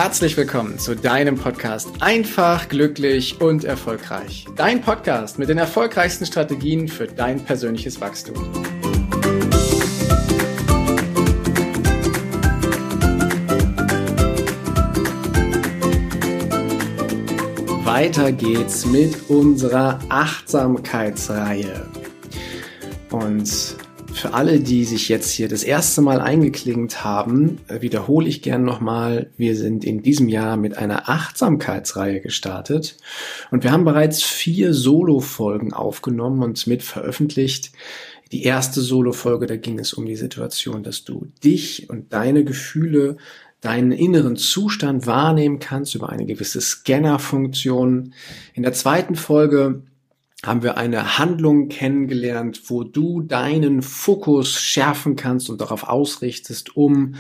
Herzlich willkommen zu deinem Podcast Einfach, glücklich und erfolgreich. Dein Podcast mit den erfolgreichsten Strategien für dein persönliches Wachstum. Weiter geht's mit unserer Achtsamkeitsreihe. Und für alle, die sich jetzt hier das erste Mal eingeklinkt haben, wiederhole ich gern nochmal, wir sind in diesem Jahr mit einer Achtsamkeitsreihe gestartet und wir haben bereits 4 Solo-Folgen aufgenommen und mit veröffentlicht. Die erste Solo-Folge, da ging es um die Situation, dass du dich und deine Gefühle, deinen inneren Zustand wahrnehmen kannst über eine gewisse Scanner-Funktion. In der zweiten Folge haben wir eine Handlung kennengelernt, wo du deinen Fokus schärfen kannst und darauf ausrichtest, um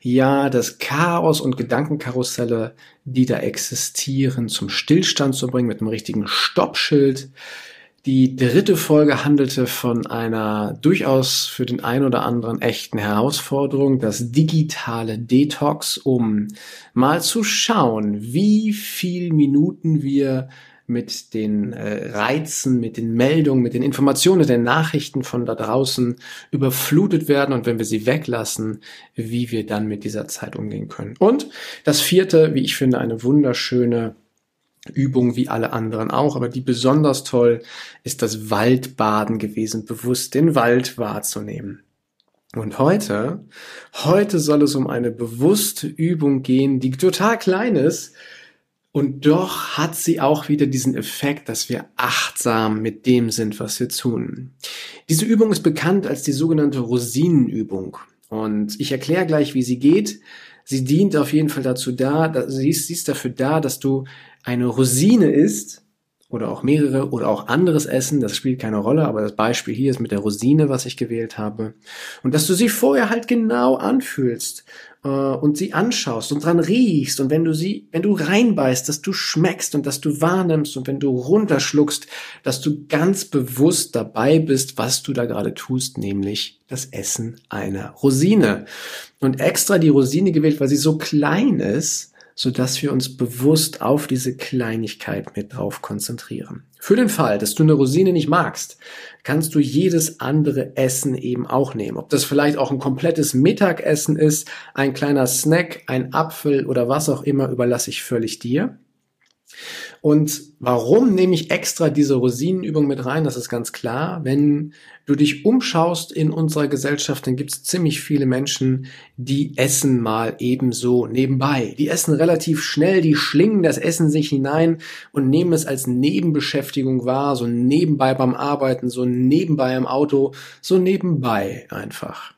das Chaos und Gedankenkarusselle, die da existieren, zum Stillstand zu bringen mit einem richtigen Stoppschild. Die dritte Folge handelte von einer durchaus für den einen oder anderen echten Herausforderung, das digitale Detox, um mal zu schauen, wie viel Minuten wir mit den Reizen, mit den Meldungen, mit den Informationen, mit den Nachrichten von da draußen überflutet werden und wenn wir sie weglassen, wie wir dann mit dieser Zeit umgehen können. Und das vierte, wie ich finde, eine wunderschöne Übung wie alle anderen auch, aber die besonders toll ist das Waldbaden gewesen, bewusst den Wald wahrzunehmen. Und heute soll es um eine bewusste Übung gehen, die total klein ist, und doch hat sie auch wieder diesen Effekt, dass wir achtsam mit dem sind, was wir tun. Diese Übung ist bekannt als die sogenannte Rosinenübung. Und ich erkläre gleich, wie sie geht. Sie dient auf jeden Fall dazu sie ist dafür da, dass du eine Rosine isst oder auch mehrere oder auch anderes Essen. Das spielt keine Rolle, aber das Beispiel hier ist mit der Rosine, was ich gewählt habe. Und dass du sie vorher halt genau anfühlst und sie anschaust und dran riechst und wenn du reinbeißt, dass du schmeckst und dass du wahrnimmst und wenn du runterschluckst, dass du ganz bewusst dabei bist, was du da gerade tust, nämlich das Essen einer Rosine. Und extra die Rosine gewählt, weil sie so klein ist, sodass wir uns bewusst auf diese Kleinigkeit mit drauf konzentrieren. Für den Fall, dass du eine Rosine nicht magst, kannst du jedes andere Essen eben auch nehmen. Ob das vielleicht auch ein komplettes Mittagessen ist, ein kleiner Snack, ein Apfel oder was auch immer, überlasse ich völlig dir. Und warum nehme ich extra diese Rosinenübung mit rein? Das ist ganz klar. Wenn du dich umschaust in unserer Gesellschaft, dann gibt es ziemlich viele Menschen, die essen mal ebenso nebenbei. Die essen relativ schnell, die schlingen das Essen sich hinein und nehmen es als Nebenbeschäftigung wahr, so nebenbei beim Arbeiten, so nebenbei im Auto, so nebenbei einfach.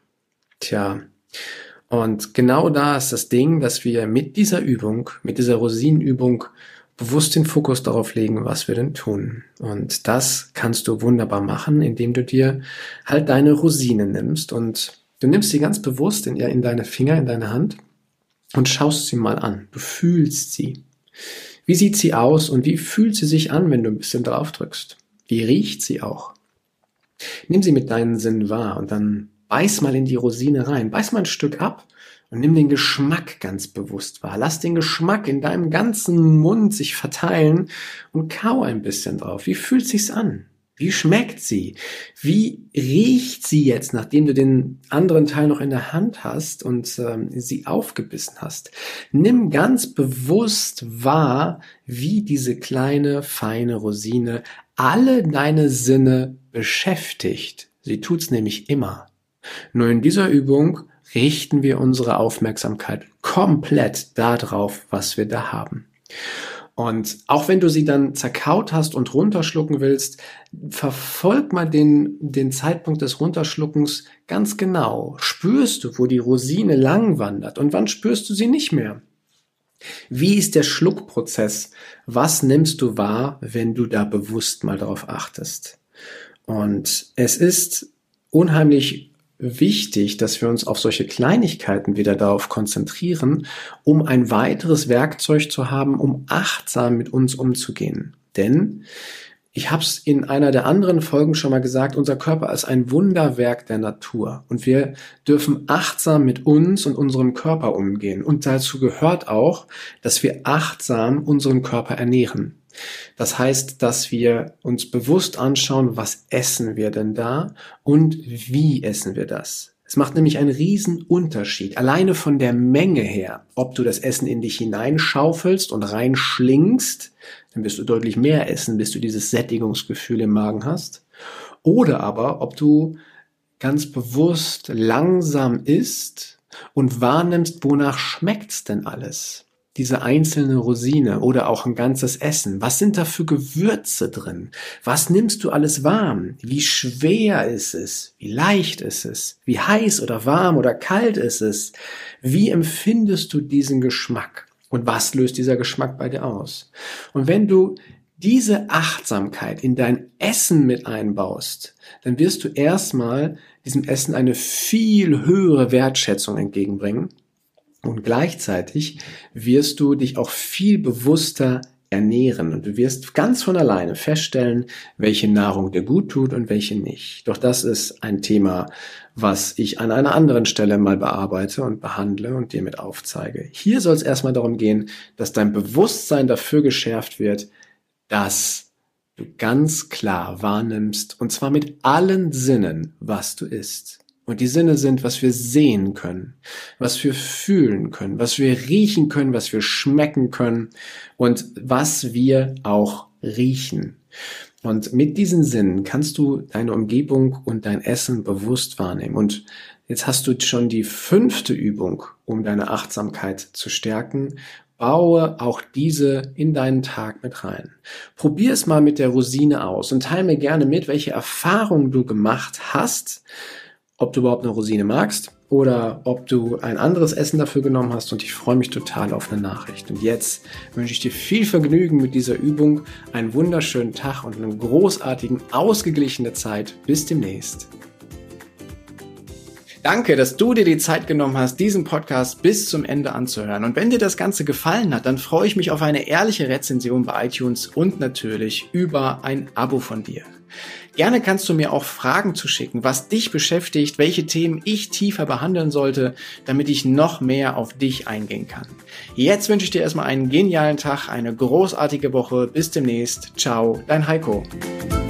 Und genau da ist das Ding, dass wir mit dieser Übung, mit dieser Rosinenübung bewusst den Fokus darauf legen, was wir denn tun. Und das kannst du wunderbar machen, indem du dir halt deine Rosine nimmst und du nimmst sie ganz bewusst in deine Finger, in deine Hand und schaust sie mal an. Du fühlst sie. Wie sieht sie aus und wie fühlt sie sich an, wenn du ein bisschen drauf drückst? Wie riecht sie auch? Nimm sie mit deinen Sinnen wahr und dann beiß mal in die Rosine rein. Beiß mal ein Stück ab. Und nimm den Geschmack ganz bewusst wahr. Lass den Geschmack in deinem ganzen Mund sich verteilen und kau ein bisschen drauf. Wie fühlt sich's an? Wie schmeckt sie? Wie riecht sie jetzt, nachdem du den anderen Teil noch in der Hand hast und sie aufgebissen hast? Nimm ganz bewusst wahr, wie diese kleine, feine Rosine alle deine Sinne beschäftigt. Sie tut's nämlich immer. Nur in dieser Übung richten wir unsere Aufmerksamkeit komplett darauf, was wir da haben. Und auch wenn du sie dann zerkaut hast und runterschlucken willst, verfolg mal den Zeitpunkt des Runterschluckens ganz genau. Spürst du, wo die Rosine lang wandert und wann spürst du sie nicht mehr? Wie ist der Schluckprozess? Was nimmst du wahr, wenn du da bewusst mal darauf achtest? Und es ist unheimlich wichtig, dass wir uns auf solche Kleinigkeiten wieder darauf konzentrieren, um ein weiteres Werkzeug zu haben, um achtsam mit uns umzugehen. Denn Ich habe es in einer der anderen Folgen schon mal gesagt, unser Körper ist ein Wunderwerk der Natur und wir dürfen achtsam mit uns und unserem Körper umgehen. Und dazu gehört auch, dass wir achtsam unseren Körper ernähren. Das heißt, dass wir uns bewusst anschauen, was essen wir denn da und wie essen wir das. Es macht nämlich einen riesen Unterschied, alleine von der Menge her, ob du das Essen in dich hineinschaufelst und reinschlingst, dann wirst du deutlich mehr essen, bis du dieses Sättigungsgefühl im Magen hast, oder aber ob du ganz bewusst langsam isst und wahrnimmst, wonach schmeckt's denn alles? Diese einzelne Rosine oder auch ein ganzes Essen. Was sind da für Gewürze drin? Was nimmst du alles warm? Wie schwer ist es? Wie leicht ist es? Wie heiß oder warm oder kalt ist es? Wie empfindest du diesen Geschmack? Und was löst dieser Geschmack bei dir aus? Und wenn du diese Achtsamkeit in dein Essen mit einbaust, dann wirst du erstmal diesem Essen eine viel höhere Wertschätzung entgegenbringen. Und gleichzeitig wirst du dich auch viel bewusster ernähren und du wirst ganz von alleine feststellen, welche Nahrung dir gut tut und welche nicht. Doch das ist ein Thema, was ich an einer anderen Stelle mal bearbeite und behandle und dir mit aufzeige. Hier soll es erstmal darum gehen, dass dein Bewusstsein dafür geschärft wird, dass du ganz klar wahrnimmst, und zwar mit allen Sinnen, was du isst. Und die Sinne sind, was wir sehen können, was wir fühlen können, was wir riechen können, was wir schmecken können und was wir auch riechen. Und mit diesen Sinnen kannst du deine Umgebung und dein Essen bewusst wahrnehmen. Und jetzt hast du schon die 5. Übung, um deine Achtsamkeit zu stärken. Baue auch diese in deinen Tag mit rein. Probier es mal mit der Rosine aus und teile mir gerne mit, welche Erfahrungen du gemacht hast, ob du überhaupt eine Rosine magst oder ob du ein anderes Essen dafür genommen hast, und ich freue mich total auf eine Nachricht. Und jetzt wünsche ich dir viel Vergnügen mit dieser Übung, einen wunderschönen Tag und eine großartigen, ausgeglichene Zeit. Bis demnächst. Danke, dass du dir die Zeit genommen hast, diesen Podcast bis zum Ende anzuhören. Und wenn dir das Ganze gefallen hat, dann freue ich mich auf eine ehrliche Rezension bei iTunes und natürlich über ein Abo von dir. Gerne kannst du mir auch Fragen zuschicken, was dich beschäftigt, welche Themen ich tiefer behandeln sollte, damit ich noch mehr auf dich eingehen kann. Jetzt wünsche ich dir erstmal einen genialen Tag, eine großartige Woche. Bis demnächst. Ciao, dein Heiko.